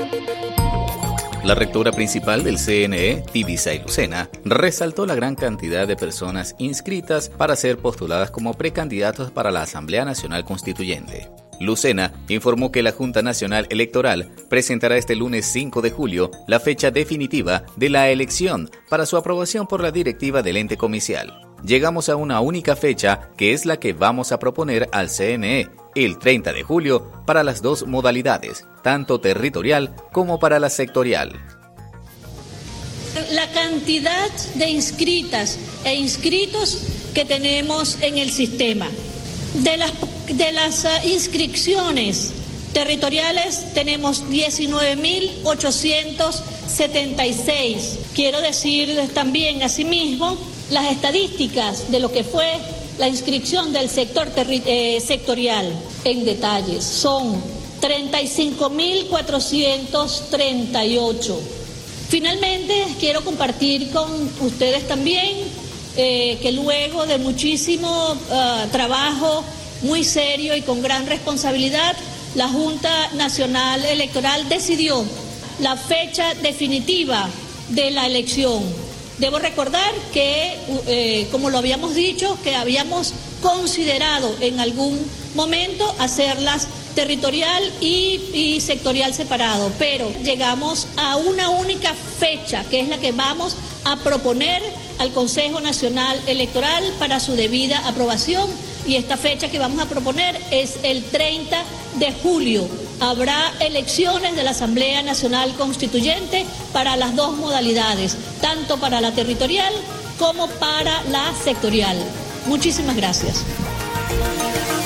La rectora principal del CNE, Tibisay Lucena, resaltó la gran cantidad de personas inscritas para ser postuladas como precandidatos para la Asamblea Nacional Constituyente. Lucena informó que la Junta Nacional Electoral presentará este lunes 5 de julio la fecha definitiva de la elección para su aprobación por la directiva del ente comicial. Llegamos a una única fecha que es la que vamos a proponer al CNE, el 30 de julio, para las dos modalidades, tanto territorial como para la sectorial. La cantidad de inscritas e inscritos que tenemos en el sistema. De las inscripciones territoriales tenemos 19.876. Quiero decir también asimismo las estadísticas de lo que fue la inscripción del sector sectorial en detalles. Son 35.438. Finalmente, quiero compartir con ustedes también que luego de muchísimo trabajo muy serio y con gran responsabilidad, la Junta Nacional Electoral decidió la fecha definitiva de la elección. Debo recordar que, como lo habíamos dicho, que habíamos considerado en algún momento hacerlas territorial y sectorial separado, pero llegamos a una única fecha, que es la que vamos a proponer al Consejo Nacional Electoral para su debida aprobación, y esta fecha que vamos a proponer es el 30 de julio. Habrá elecciones de la Asamblea Nacional Constituyente para las dos modalidades, tanto para la territorial como para la sectorial. Muchísimas gracias.